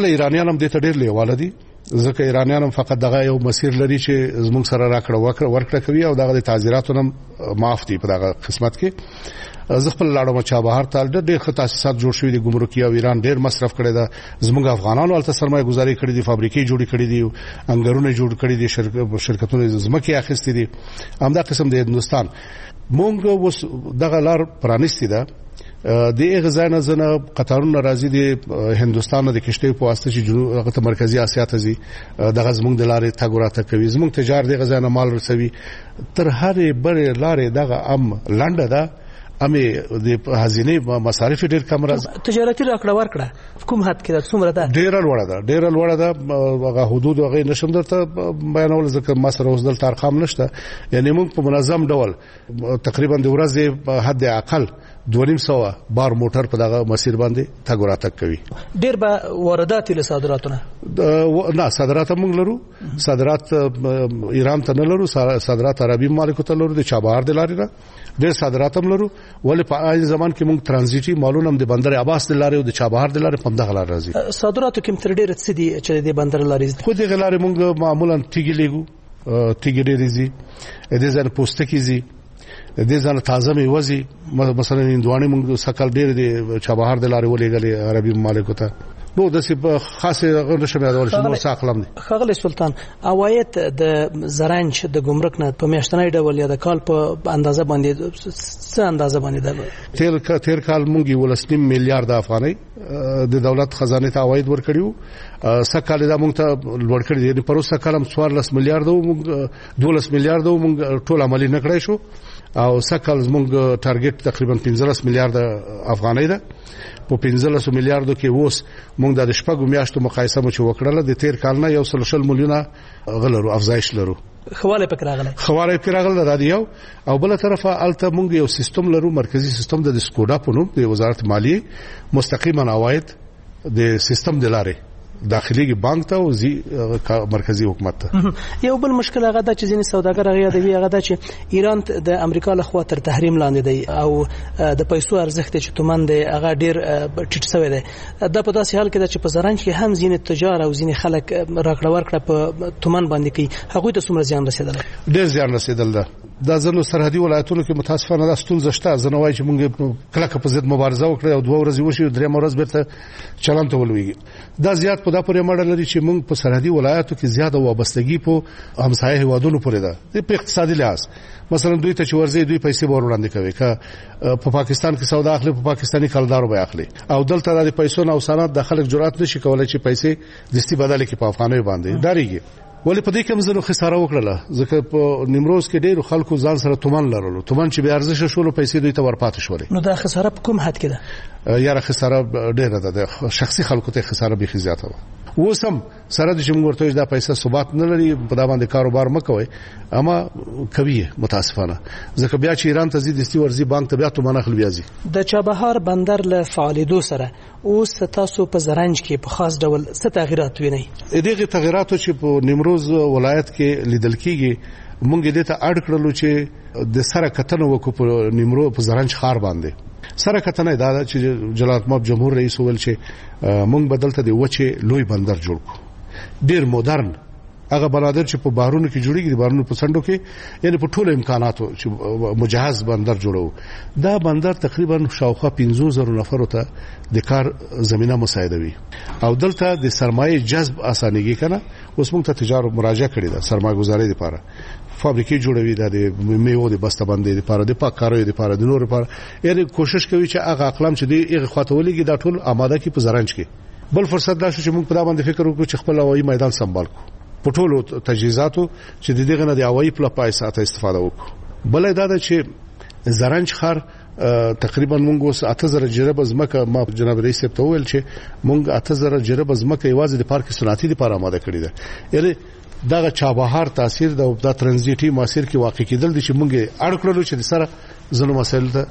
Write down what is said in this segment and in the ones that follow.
ایرانیان هم دې ته ډېر لیواله دي ځکه ایرانیان هم فقط دغه یو مسیر لري چې زموږ سره راکړه ورکړه کوي او دغه د تعزیراتو هم معاف دي په دغه قسمت کې. زه خپل لاړم چابهار ته ډېر ښه تاسیسات جوړ شوي دي ګمرکي او ایران ډېر مصرف کړی ده زموږ افغانانو هلته سرمایه ګزاري کړې دي فابریکې جوړې کړې دي انګرونه جوړ کړي دي شرکتونه ځمکې اخیستې دي همدا قسم د هندوستان مونږ اوس دغه لار پرانیستې ده د غزانه زنه قطارونه راځي د هندوستان د کشتۍ په واسطه چې جنوب ته مرکزی اسیا ته ځي دغه زمونږ د لارې تګ راته کوي زمونږ تجارت د غزانه مال رسوي تر هرې بلې لارې دغه لنډه ده امي د هزینه مصارف ډیر کم راځي تجارتي راکړه ورکړه کوم حد کې څومره ده ډیر لوړه ده هغه حدود هغه نشم درته بیانول ځکه ما سره اوس دلته ارقام نشته یعنی موږ په منظم ډول تقریبا د ورځې حد اقل 200 بار موټر په دغه مسیر باندې تګ راتګ کوي ډیر به واردات له صادراتونه نه صادرات موږ لرو صادرات ایران ته نه لرو صادرات عربي ممالکو ته لرو د چابهار د لارې نه ډیر صادرات هم لرو ولې په آی زمان کې موږ ترانزیټي مالونه هم د بندر عباس د لارې او د چابهار د لارې په دغه لار راځي صادراتو کې تر ډیر څه دي چې د بندر لارې خو د لارې موږ معمولا تیګي لګو تیګي ډېرې زی د ځان پوستکي زی د ځان تازه میوزي مثلا هندوانه موږ سکل ډېر د چابهار د لارې ولېګلې عربي ممالکو ته نو د څه خاصه غوښنه شمه دول شنو ساقلم دي خغل سلطان عواید د زرنج د ګمرک نه په میاشتنۍ ډول یا د کال په اندازه باندې څه اندازه باندې ده تیر کال مونږ 1.5 میلیارډ افغانۍ د دولت خزانه ته عواید ورکړیو سکه دا مونږ ته لوړ کړی دی په روسه کلم 14 میلیارډ او 12 میلیارډ او مونږ ټول عملی نکړای شو او سکه مونږ ټارګټ تقریبا 15 میلیارډ افغانۍ ده په 15 میلیارډو کې اوس موږ د شپږو میاشتو مقایسه مو چې وکړله د تیر کال نه 1.3 میلیونه غلرو افزایش لرو خواله پکې راغله د یو او بل طرفه الته موږ یو سیستم لرو مرکزی سیستم د سکوډا په نوم د وزارت مالیه مستقیما عواید د سیستم د لارې داخلي بانک ته او مرکزی حکومت ته یو بل مشکل هغه د چې ځینې سوداګر هغه یادوي هغه د چې ایران د امریکا له خوا تر تحریم لاندې دی او د پیسو ارزښت چې تومن دی هغه ډیر ټیټ شوی دی دا په داسې حال کې ده چې په زرنج کې هم ځینې تجار او ځینې خلک راکړه ورکړه په تومن باندې کوي هغه ته څومره زیان رسیدل ډیر زیان رسیدل ده د ځینو سرحدي ولایتونو کې متاسفانه د ستونزه شته زنوای چې موږ کله په ضد مبارزه وکړه او 2 ورځې وشي درې ورځې بیرته چلن ته ولويږي دا زیات په دا پورې مړ لري چې موږ په سرحدي ولایتو کې زیاده وابستګي په همسایه هیوادونو پورې ده په اقتصادي لحاظ مثلا دوی ته چې ورځي دوی پیسې وروړاندې کوي که په پاکستان کې سودا اخلي په پاکستاني کلدارو به اخلي او دلته د پیسو نو سند د خلک جرأت نشي کولای چې پیسې دستي بدل کې په افغانۍ باندې داریږي ولې په دې کې مزنو خساره وکړه ځکه په نیمروز کې ډېر خلکو ځان سره تومن لرلو تومن چې به ارزښت شول پیسې دوی ته ورپاتې شولې نو دا خساره په کوم حد کې ده یاره خساره ډېره ده شخصي خلکو ته خساره به زیاته ده وسم سره د جمهوریت دا پیسې ثبات نه لري په دا باندې کاروبار مکوي اما کوي متاسفانه ځکه بیا چې ایران ته زی دستي ورزي بانک ته بیا تومن اخلي بیازي د چابهار بندر له فعالیدو سره اوس تاسو په زرنج کې په خاص ډول څه تغیرات وینئ دغه تغیراتو چې په نیمروز ولایت کې لیدل کیږي مونږ دې ته اډ کړلو چې د سره کتنه وکړو په نیمروز په زرنج خار باندې سره کتنه دا چې جلال ماب جمهور رئیس ول چې مونږ بدلته دی وچه لوی بندر جوړ کو ډیر مدرن هغه بنادر چې په بارونو کې جوړیږي د بارونو په سندو کې یعنی په ټولو امکاناتو چې مجهز بندر جوړو دا بندر تقریبا شاوخوا 15000 نفر ته د کار زمينه مساعدوي او دلته د سرمایه جذب اسانيږي کنه اوس موږ ته تجارت مراجعه کړې ده سرمایه گذاري لپاره فابریکې جوړوي د میوه د بسته‌بندۍ لپاره د پاککاریو لپاره د نور لپاره یعنی کوشش کوي چې هغه اقلام چې دی خواته ولګي دا ټول آماده کی په زرنج کې بل فرصت دا شو چې موږ په دا باندې فکر وکړو چې خپل هوایي میدان سمبال کو په ټولو تجهیزاتو چې دغه نه د هوایي پلاپای ساته استفاده وکړو بل دا ده چې زرنج خار تقریبا مونږ اوس 8000 جرب زمکه ما جناب رئیس ته ویل چې مونږ 8000 جرب زمکه یوازې د پارک صنعتي لپاره آماده کړی ده یعنی دا چابهار تاثیر د ترانزیټي مسیر کې واقع کېدل دي چې مونږه اړکړلو چې سره زنو مسایل ته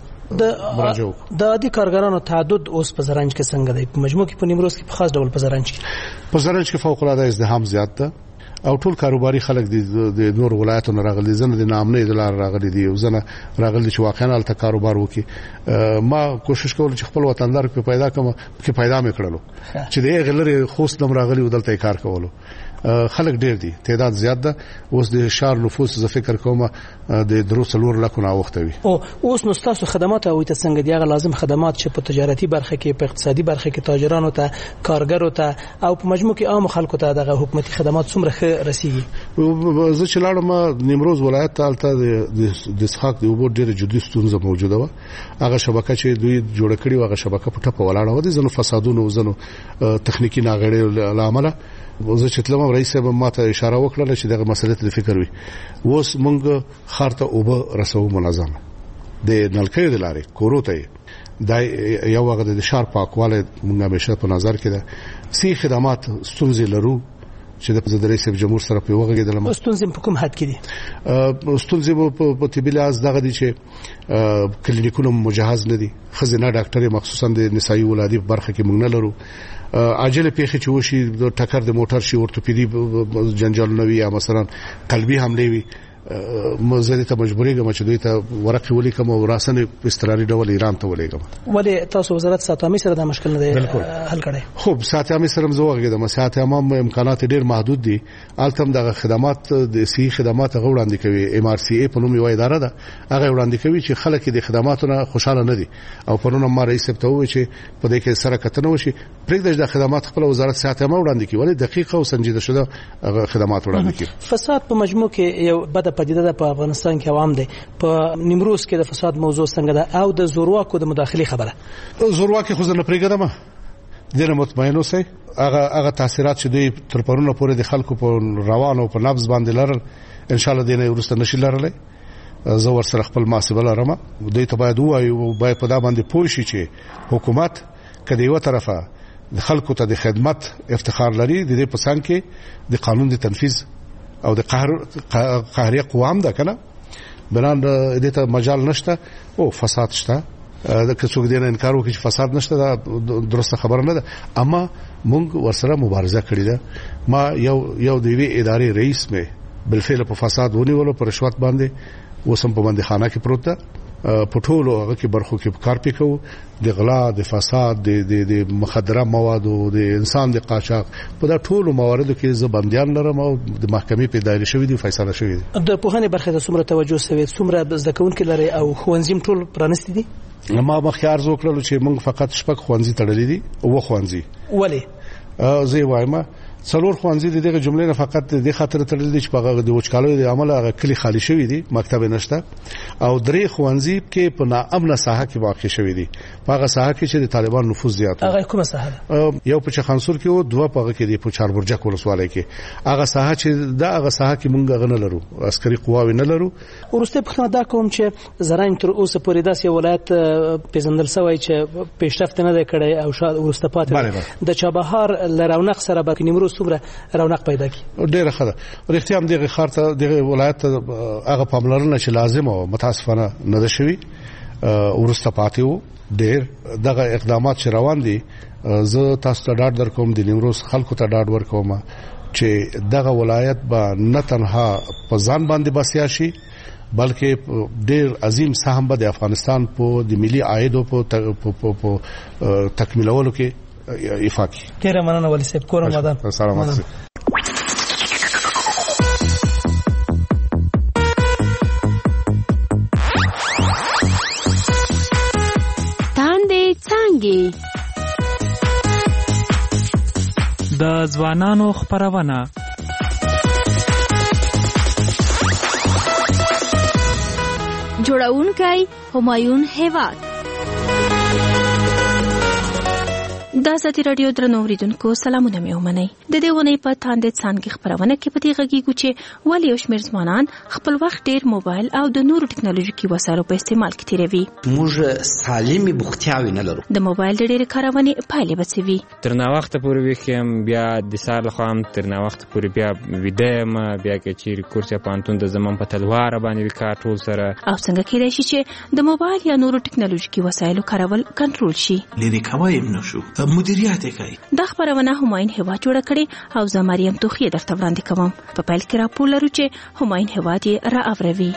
د عادي کارګرانو تعدد اوس په زرنج کې څنګه دی په مجموع کې په نیمروز کې په خاص ډول په زرنج کې فوق العاده ازدحام زیات ده او ټول کاروباري خلک د نور ولایتونو راغلي زنه د نامنې د لار راغلي دي او زنه راغلي چې واقعا الته کاروبار وکي ما کوشش کول چې خپل وطندار په پیدا کوم کې پیدا مې کړلو چې د غلره خوست نم راغلي او دلته کار کولو خلک ډیر دي تعداد زیات ده اوس د شهر نفوس ز فکر کوم د دروسلور لکونه وخت وي او اوس نو تاسو خدمات او څنګه دیغه لازم خدمات چې په تجارتي برخه کې په اقتصادي برخه کې تاجرانو ته کارګرو ته او په مجموع کې عام خلکو ته دغه حکومتي خدمات څومره ښه رسیږي زه چې لاړم نیمروز ولایت ته الته د اسحاق د وبو ډیره جدي ستونزه موجوده و هغه شبکه چې دوی جوړ کړی و هغه شبکه په ټپه ولاړه و دي زنو فسادونو زنو تخنیکی ناغړې لامل زه چې تلم رئیس صاحب ماته اشاره وکړه چې دغه مسلې ته فکر وي اوس مونږ خارته اوبه رسو منظم د نلکې د لارې کوروته دا یو وخت د شهر پاکواله مونږ همیشه په نظر کې ده سي خدمات ستونزې لرو چې د رئیس جمهور سره په وغږیدل ستونزې په کوم حد کې دي ستونزې په طبي لحاظ دغه دي چې کلینیکونو مجهز نه دي خزینه ډاکټري مخصوصا د نسایي ولادي برخه کې مونږ نه لرو عاجله پیښه چې وشي د ټکر د موټر شي اورتوپیدي جنجال نوي یا مثلا قلبي حمله وي مزه ته مجبورې کوم چې دوی ته ورقه ولیکم او راسنه استراري ډول ایران ته ولیکم ولې تاسو وزارت ساتامي سره د مشکل نه حل کړي خب ساتامي سره زوغه د ساتامي امکانات ډیر محدود دي التم د خدمات د سی خدمات غوړاندې کوي ام ار سی ای په نوم یو اداره ده هغه وړاندې کوي چې خلک د خدماتونو خوشاله نه دي او په نوم ما رئیس ته وایي چې په دې کې سره کتنه وشي پرېږدي د خدمات خپل وزارت ساتامي وړاندې کوي ولې دقیقه او سنجیده شوه خدمات وړاندې کوي فساد په مجموع کې یو بد پدیده ده په افغانستان کې عوام دي په نیمروز کې د فساد موضوع څنګه ده او د زورواکو د مداخلي خبره زورواکي خو زنه پرېږدم دغه مطمئن اوسئ هغه تاثیرات چې دوی تر پرونه پورې د خلکو په روان او په نبض باندې لرل ان شاء الله دینه ورسته نشي لرلای زه ورسره خپل محاسبه لرم دوی ته باید وایو باید په دا باندې پوه شي چې حکومت کله یو طرفه د خلکو ته د خدمت افتخار لري د دې په څنګ کې د قانون د تنفيذ او د قهري قوام ده کنه بلان دې ته مجال نشته او فساد شته د کڅوګ دینه انکار وکړي چې فساد نشته دا درسته خبره نه ده اما موږ ورسره مبارزه کړې ده ما یو د وی ادارې رئیس مې بالفعل په فساد ونیولو پر رشوت باندې وسم په باندې خانه کې پروت ده په ټولو هغه کې برخو کې کار پکو د غلا د فساد د مخدره مواد او د انسان د قاچاق په دا ټولو مواردو کې زبنديان لرم او د محکمې په دایره شوې دي فیصله شوې دي د پوهنې برخه د څومره توجه سوي څومره ځکهونکو لري او خوانزیم ټول پرانستي دي ما مخکار زو کړل چې موږ فقط شپږ خوانزي تړلې دي او خوانزي ولی زه وایم څلور خوانزي دغه جملې نه فقط د خاطر تړل دي چې په د وچکالو د عمل هغه کلی خالی شوی دي مکتب نشته او درې خوانزي کې په ناامنه ساحه کې واقع شوی دي په هغه ساحه کې چې د طالبان نفوذ زیات هغه کومه ساحه یو په چخانسور کې او دوه په هغه کې دی په چاربرجک ولسوالۍ کې هغه ساحه چې دا هغه ساحه کې مونږ غنه لرو عسکري قواوی نه لرو ورسته په دا کوم چې زرنګ تر اوسه پورې داسې ولایت پیژندل شوی چې پیشرفت نه کړي او شاید ورسته پاتې د چابهار لرونق سره به نیمروز څومره رونق پیدا کی ډیره ښه ده ورته هم دغه خارته دغه ولایت هغه پاملرنه چې لازم او متاسفانه نه ده شوی ورسته پاتې وو ډیر دغه اقدامات چې روان دي زه تاسو ته ډاډ درکوم د نیمروز خلکو ته ډاډ ورکوم چې دغه ولایت به نه تنها په ځان باندې بسیا شي بلکې ډیر عظیم سهم به د افغانستان په د ملي عاید او په تکمیلولو کې افاقي ډیر مننه ولي صاحب کور مدان سلامات د ځوانانو خبرونه جوړونکی همایون هیواد د ازادي رادیو درنو اوریدونکو سلامونه مې ومنئ د دې ونې په تاندې څانګې خبرونه کې پدې غږیږو چې ولې یو شمېر ځوانان خپل وخت ډېر موبایل او د نورو ټکنالوژیکي وسایلو په استعمال کې تیروي موږ سالمې بوختیاوې نه لرو د موبایل د ډېرې کارونې پایلې به څه وي تر ناوخته پورې ویښ یم بیا د سهار لخوا هم تر ناوخته پورې بیا ویده یم بیا که چیرې کورس یا پوهنتون د زمن په تلواره باندې وي کار ټول سره او څنګه کېدای شي چې د موبایل یا نورو ټکنالوژیکي وسایلو کارول کنټرول شي لرې کوای هم نشو مدیریت کوي. د خبرونه همایون هیواد جوړ کړي او زه مریم توخی درته وړاندې کوم. په پیل کې راپور لرو چې همایون هیواد را اوروي.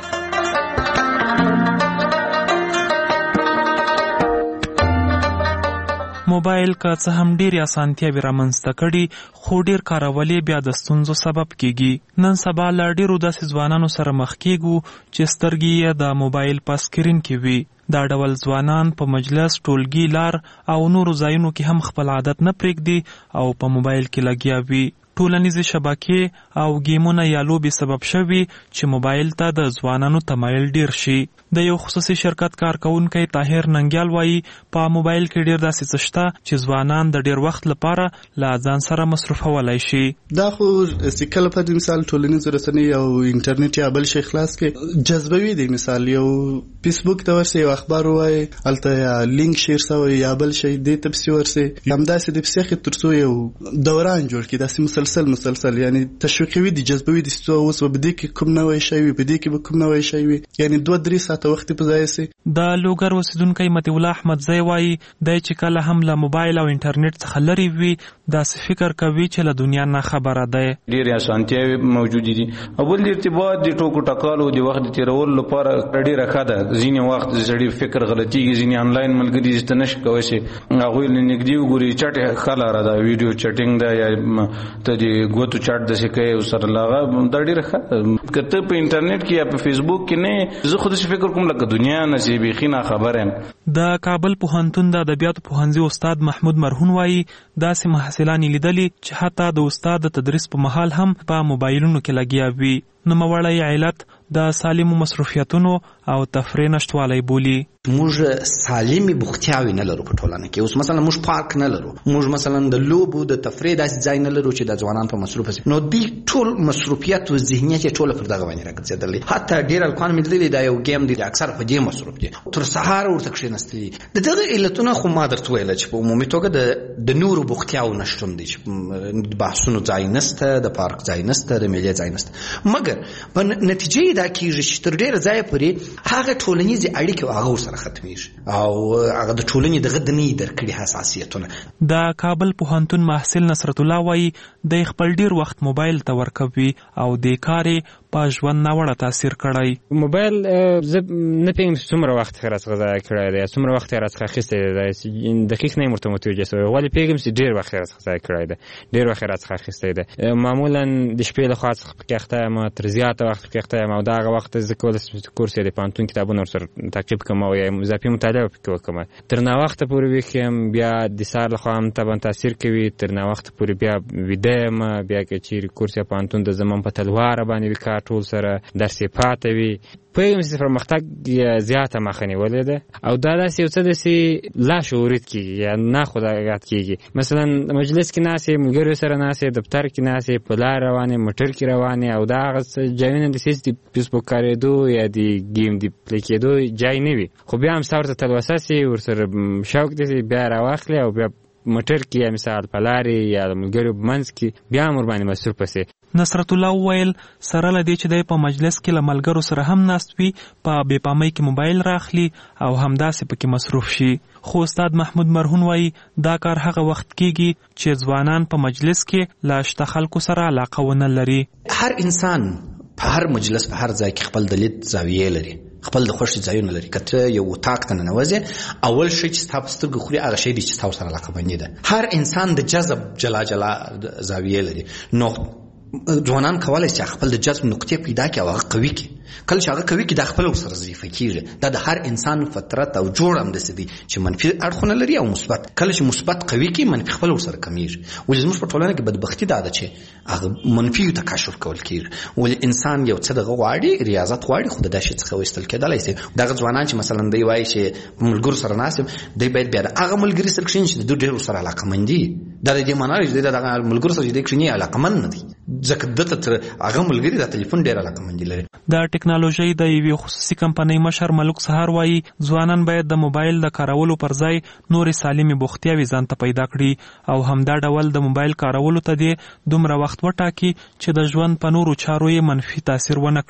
موبایل که څه هم ډېرې اسانتیاوې رامنځته کړي خو ډېر کارول یې بیا د ستونزو سبب کیږي. نن سبا له ډېرو داسې ځوانانو سره مخ کیږو چې سترګې یې د موبایل په سکرین کې وي. دا ډول ځوانان په مجلس، ټولګي، لار او نورو ځایونو کې هم خپل عادت نه پرېږدي او په موبایل کې لګیا وي. ټولنیزې شبکې او ګیمونه یا لوبې سبب شوي چې موبایل ته د ځوانانو تمایل ډیر شي. د یو خصوصي شرکت کارکونکی طاهر ننګیال وایي په موبایل کې ډیر داسې څه شته چې ځوانان د ډیر وخت لپاره له ځان سره مصرفولای شي. دا خو سکل په مثال ټولنیز رسنۍ او انټرنیټ یا بل شي خلاص کې جذبوي دي. مثال یو فیسبوک ته ورسي یو اخبار وای الته لینک شیر سوی یا بل شي د تبصی ورسي همداسې د پسخه ترڅو یو دوران جوړ کړي داسې مسلسل یعنی تشویقوي دي جذبوي دي چې اوس په دې کې کوم نوې شي وي په دې کې کوم نوې شي وي یعنی 2-3 ساعته وخت په ځای سي. د لوګر اوسیدونکو متي الله احمد زوی وایي د چې کله هم له موبایل او انټرنیټ څخه لري وي داسې فکر کوي چې له دنیا نه خبره ده. ډېرې اسانتیاوې موجود دي. اول د ارتباط د ټوکو ټکالو د وخت تیرولو لپاره ډېره ښه ده. ځینې وخت سړي فکر غلطیږي، ځینې آنلاین ملګري چې نشي کولی شي هغوی له نږدې وګوري. چټ ښه لاره ده، ویډیو چټینګ ده یا ته د ګوتو چټ داسې کوې ورسره له هغه دا ډېره ښه ده. که ته په انټرنیټ کې یا په فیسبوک کې نه زه خو داسې فکر کوم لکه دنیا نه چې بیخي ناخبره یم. د کابل پوهنتون د ادبیاتو پوهنځي استاد محمود مرهون وایي داسې محصلان لیدلي چې حتی د استاد د تدریس په مهال هم په موبایلونو کې لګیا وي. نوموړی علت د سالمو مصروفیتونو او تفریح نشټوالی بولي. موږ سالمي بوختیاوي نه لرو په ټولنه کې. اوس مثلا موږ پارک نه لرو، موږ مثلا د لوبو د تفریح داسې ځای نه لرو چې د ځوانان په مصروف شي. نو دی ټول مصروفیت او ذهنیت ټول پر دغه باندې راګرځېدلې. حتی ډیر الکوان مې لیدلې دا یو گیم دی اکثر په دې مصروف دي تر سهار ورته کښېنستلي. دغه علتونه خو ما درته ویل چې په عمومي توګه د نورو بوختیاو نشتون دي چې بحثونو ځای نشته، د پارک ځای نشته، د میلې ځای نشته. مګر په نتیجه دا کېږي چې تر ډیره ځایه پورې هغه ټولنیزې اړیکې هغه ورسره ختمیږي او هغه د ټولنې دغه د نه درکړي حساسیتونه. د کابل پوهنتون محصل نصرت الله وایي د خپل ډیر وخت موبایل ته ورکوي او د کارې په ژوند ناوړه تاثیر کړی. موبایل زه نه پوهېږم څومره وخت یې راڅخه ضایع کړی دی، څومره وخت یې راڅخه اخیستی دی. دقیق نه یم ورته متوجه شوی، ولې پوهېږم چې ډېر وخت یې راڅخه ضایع کړی دی، ډېر وخت یې راڅخه اخیستی دی. معمولا د شپې له خوا څخه پکې اخته یم، تر زیاته وخت پکې اخته یم او د هغه وخت زه کولی شم چې کورس یا د پوهنتون کتابونه ورسره تعقیب کړم او یا اضافي مطالعه پکې وکړم. تر ناوخته پورې ویښ یم، بیا د سهار له خوا هم طبعا تاثیر کوي. تر ناوخته پورې بیا ویده یم، بیا که چیرې کورس یا پوهنتون د زمان په تلواره باندې وي کار ټول سره درس یې پاته وي. پوهېږم چې پرمختګ زیاته مخه نیولې ده او دا داسې یو څه داسې لاشعوري کېږي یا ناخودآګاه کېږي. مثلا مجلس کې ناست یې، ملګرو سره ناست یې، دفتر کې ناست یې، په لار روان یې، موټر کې روان یې او دا هغه ځایونه داسې چې د فیسبوک کارېدو یا د ګیم د پلی کېدو ځای نه وي، خو بیا هم ستا ورته تلوسه سي، ورسره شوق داسې بیا راواخلې او بیا موټر کې یا مثال په لارې یا د ملګرو په منځ کې بیا هم ورباندې مصروفه سي. نصرت الله وویل سره له دې چې دی په مجلس کې له ملګرو سره هم ناست وي په بې پامۍ کې موبایل راخلي او همداسې پکې مصروف شي. خو استاد محمود مرهون وایي دا کار هغه وخت کېږي چې ځوانان په مجلس کې له شته خلکو سره علاقه ونه لري. هر انسان په هر مجلس په هر ځای کې خپل د لید زاویې لري، خپل د خوښې ځایونه لري. که ته یو اتاق ته ننوځې اول شی چې ستا په سترګو خوري هغه شی دی چې ستا ورسره علاقه مندي ده. هر انسان د جذب جلا جلا زاویې لري. نو ځوانان کولی شي خپل د جذب نقطې پیدا کړي او هغه قوي کړي. کله چې هغه قوي کړي دا خپل ورسره ضعیفه کېږي. دا د هر انسان فطرت او جوړ همداسې دی چې منفي اړخونه لري او مثبت. کله چې مثبت قوي کړي منفي خپل ورسره کمیږي. ولې زموږ په ټولنه کې بدبختي دا ده چې هغه منفي تکاشف کول کېږي. ولې انسان یو څه دغه غواړي، ریاضت غواړي، خو د دې شي څخه وایستل کېدلی شي. دغه ځوانان چې مثلا دی وایي چې ملګرو سره ناست دی باید بیا د هغه ملګري سره کښېني چې د دوی ډېر ورسره علاقمند دي. دا د دې معنا چې د دغه ملګرو سره چې دی کښېني علاقمند نه دي ځکه دته تر هغه ملګري د ټلیفون ډېر علاقمند لري. د ټکنالوژۍ د یوې خصوصي کمپنۍ مشر ملک سهار وایي ځوانان باید د موبایل د کارولو پر ځای نورې سالمې بوختیاوې ځان ته پیدا کړي او همدا ډول د موبایل کارولو ته دې دومره وخت وټاکي چې د ژوند په نورو چارو یې منفي تاثیر ونه کړي.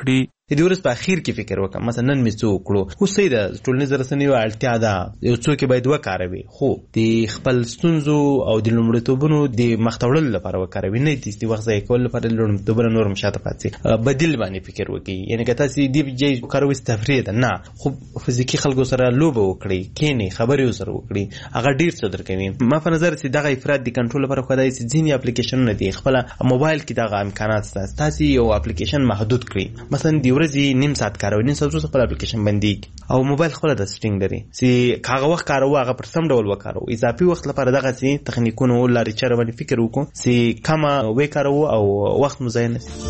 د ورځ په اخیر کې فکر وکم مثلا نن مې څه وکړو. اوس صحیح ده ټولنیز رسنیو اړتیا ده یو څوک باید وکاروي، خو د خپل ستونزو او د لومړیتوبونو د مختوړلو لپاره وکاروي، نه د وخت ضایع کولو لپاره لومړیتوبونه نور مشاته پاتې بدیل باندې فکر وکړي. یعنی که تاسو دی جای کاروي تفریح ده نه، خو فزیکی خلکو سره لوبه وکړي، کینی خبرې سره وکړي، هغه ډیر څه درکوي. ما په نظر چې دغه افراد د کنټرول لپاره خدای چې ځینې اپلیکیشنونه دي خپل موبایل کې دغه امکانات تاسو یو اپلیکیشن محدود کړئ، مثلا د ورځې نیم ساعت کاروي، نیم ساعت وروسته خپل اپلیکیشن بندي او موبایل خپل د سټینګ لري چې هغه وخت کاروه هغه پر سم ډول وکارو. اضافي وخت لپاره دغه چې تخنیکونو لارې چارې باندې فکر وکړو چې کم وکارو او وخت مو ضایع نشي.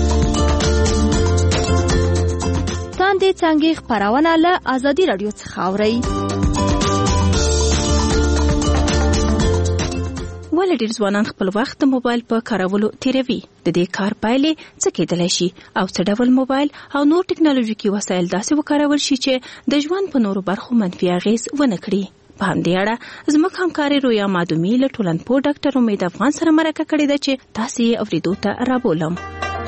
تاندې څنګه خبرونه له ازادي رادیو څخه اوري. ولې ډېر ځوانان خپل وخت د موبایل په کارولو تیروي؟ د دې کار پایلې څه کېدلی شي او څه ډول موبایل او نور ټکنالوژیکي وسایل داسې وکارول شي چې د ژوند په نورو برخو منفي اغېز ونه کړي؟ په همدې اړه زموږ همکارې رویا مادومي له ټولنپوه ډاکټر امید افغان سره مرکه کړې ده چې تاسې یې اورېدو ته رابولم.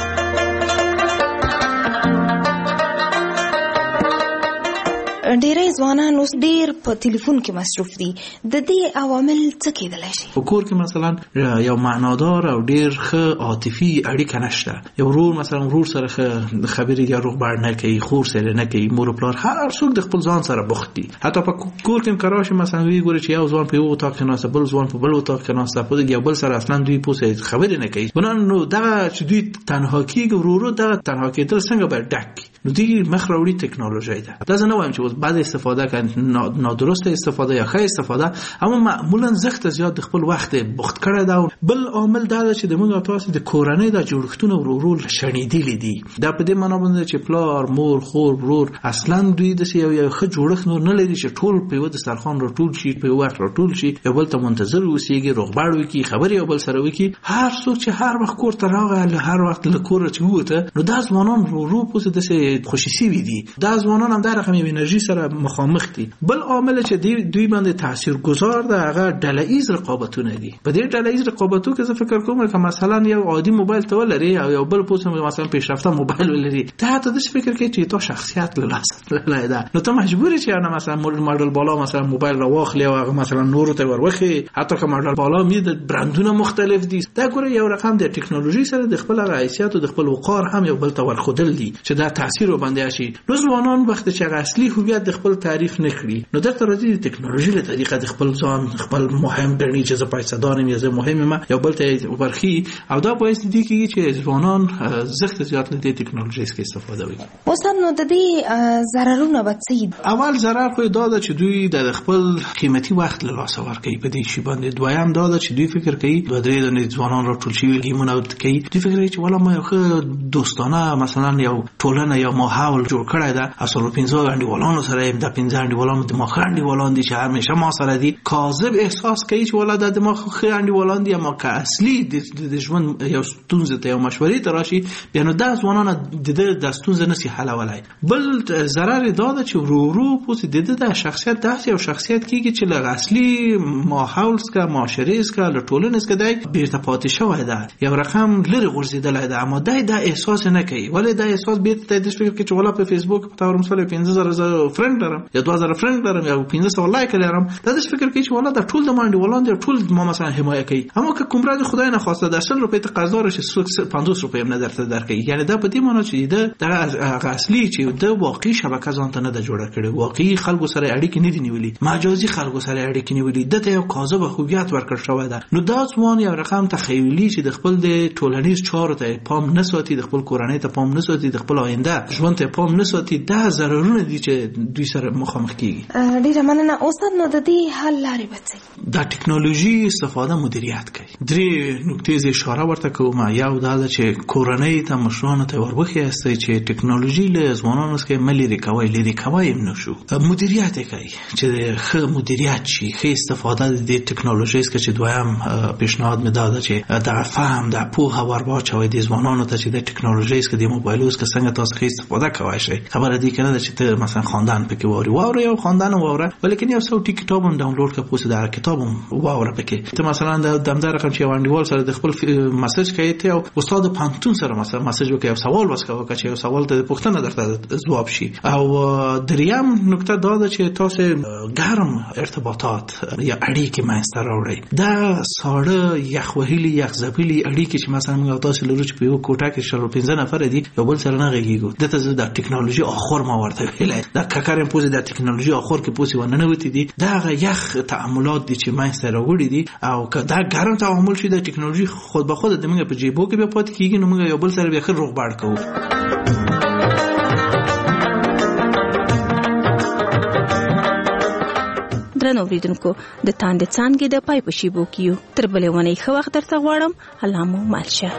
ډېری ځوانان اوس ډېر په ټلیفون کې مصروف دي. د دې عوامل څه کېدلی شي؟ په کور کې مثلا یو معنادار او ډېر ښه عاطفي اړیکه نشته. یو ورور مثلا ورور سره ښه خبرې یا روغبړ نه کوي، خور سره نه کوي، مور او پلار هر څوک د خپل ځان سره بوخت دي. حتی په کور کې کراشه مثلا وی ګوري چې یو ځوان په یو اتاق کې ناسته، بل ځوان په بل اتاق کې ناسته، په یو بل سره اصلا دوی پوسه خبرې نه کوي. نو دغه چې دوی تنها کېږي، ورور دغه تنها کېدل څنګه باید ډک نو دی مخ راوړي ټکنالوژي ده. دا زه نه وایم چې بعد استفاده کړي نادرسته استفاده یا ښه استفاده، اما معمولا زخت زیات د خپل وخت بوخت کړی دا. بل عامل دا چې د موږ تاسو د کورنۍ د جوړښتونو ورول شنیدلې دي. دا په دې معنی باندې چې پلار، مور، خور، ورور اصلا دوی د یو ښه جوړښت نور نه لري چې ټول په یو دسترخوان راټول شي، په یو وخت راټول شي، یو بل ته منتظر اوسېږي، روغبړ وکړي، خبرې یو بل سره وکړي. هر څوک چې هر وخت کور ته راغی، هر وخت له کوره چې ووته، نو دا ځوانان ورو پوسه د خوشي سوي دي. دا ځوانان هم د رقم انرژي سره مخامخ دي. بل عامل چې دوی باندې تاثیرگذار ده هغه ډله‌ایز رقابتونه دي. په دې ډله‌ایز رقابتو کې زه فکر کوم چې مثلا یو عادي موبایل ته ولري او یو بل پوسه مثلا پیشرفته موبایل ولري، ته د فکر کې چې تو شخصیت له لاس ده، نو ته مجبوری چې انا مثلا ماډل بالا مثلا موبایل را واخلي او هغه مثلا نور ته وروخي، حتی که ماډل بالا می د برندونه مختلف دي. دا ګوره یو رقم د ټکنالوژي سره د خپل حیثیت او د خپل وقار هم یو بل ته ورخدل دي چې دا تاثیر باندې شي. نو ځوانان وخت چې اصلي هویت د خپل تعریف نه کړي، نو درته راځي د ټکنالوژي له طریقه د خپل ځان خپل مهم ګڼي چې زه پایڅدارم یا زه مهم ما یو بل ته ورخي، او دا باعث دي چې ځوانان زخت زیات له دې ټکنالوژي څخه استفاده وکړي. اوس نو د دې ضررونه به څه؟ اول ضرر خو دا ده چې دوی د خپل قیمتي وخت له لاسه ورکوي په دې شی باندې. دویم دا ده چې دوی فکر کوي دوه درې ځوانان راټول شي گیمونه کوي، دوی فکر کوي چې ولا ما یو ښه دوستانه مثلا یو ټولنه یا ماحول جوړ کړی ده، اصل 15 انډیوالانو سره د 15 انډیوالانو د مخ انډیوالان دي چې همیشه ما سره دي. کاذب احساس کوي چې ولا د مخ خې انډیوالان دي، اما که اصلي د ژوند یو ستونزه ته یو مشورې ته راشي، بیا نو دا ځوانان د ستونزه نشي حلولای. بل ضرر دا ده چې ورو پوس د شخصیت داسې یو شخصیت کیږي چې له اصلي ماحول څخه معاشرې څخه له ټولنې څخه دی بیرته پاتې شوی ده، یو رقم لري غورځیدلی ده، اما دا احساس نه کوي. ولې دا احساس بیرته د فکر کې چې ولا په فیسبوک په تور مثلا 15000 فرند لرم یا 2000 فرند لرم یا 1500 لایک لرم، دا د فکر کې چې ولا دا ټول د منډي ولان دي، ټول ما مثلا حمایت کوي. اما که کوم راز خدای نه خواسته د 100 روپۍ ته قرضدار شي 50 روپۍ هم نه درته درکړي، یعنی دا په دې معنی چې دا اصلي چې د واقعي شبکه ځان ته نه د جوړه کړي، واقعي خلکو سره اړیکې نه دي نیولې، مجازي خلکو سره اړیکې نیولې، دته یو کاذب هویت ورکړ شوی ده. نو دا ځوان یو رقم تخیلی چې د خپل د ټولنیز چارو ته پام نه ساتي، د خپل کورنۍ ته پام نه ساتي، د خپل آینده ژوند ته پام نه ساتي، دا ضررونه دي چې دوی سره مخامخ کیږي. ډیره مننه. استاد نو د دې حل لارې به څه؟ د ټکنالوژي استفاده مدیریت کوي. درې نقطې اشاره ورته کوم. یو دا چې کورنۍ ته مشرانو ته ورغوخي استي چې ټکنالوژي له ځوانانو څخه ملي ریکوي نشو، مدیریت کوي چې ښه مدیریت شي، ښه استفاده د ټکنالوژي څخه. چې دویم پیشنهاد مې دا چې د فهم د پوهه ورواچوي د ځوانانو ته چې د ټکنالوژي څخه د موبایلونو څخه څنګه تاسو ښه استفاده کوي شي خبره دي کنه چې ته مثلا خواندن پکې واره یو خواندن واره ولیکن یو څو کتاب هم ډاونلوډ کا پوسه دا کتاب هم واره پکې ته مثلا د دمدار رقم چې وانډیوال سره د خپل میسج کوي ته او استاد پانتون سره مثلا میسج وکړي او سوال وسکوي چې یو سوال ته پوښتنه درته جواب شي او دریم نکته دا ده چې تاسو ګرم ارتباطات یا اړیکې مینځته راوړئ دا ساړه یخ وهلي یخ ځپلي اړیکې چې مثلا موږ تاسو لرو چې په یو کوټه کې شل 15 نفر دي یو بل سره نه غږیږو دته د ټکنالوژي اخر ما ورته ویلای دا کاکارم پوزي د ټکنالوژي اخر کې پوسي ونه نوتی دي دا یخ تعاملات دي چې مینځته راوړي دي او دا ګرم تعامل شي د ټکنالوژي خود به خود د موږ په جیبو کې به پات کیږي نو موږ یو بل سره به خیر روغ باړ کوو درنو اوریدونکو د تاند څانګې د پای په شیبو کیو تر بلې ونې خو وخت درته غواړم الله مو مالشه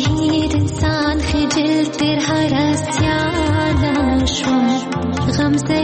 غم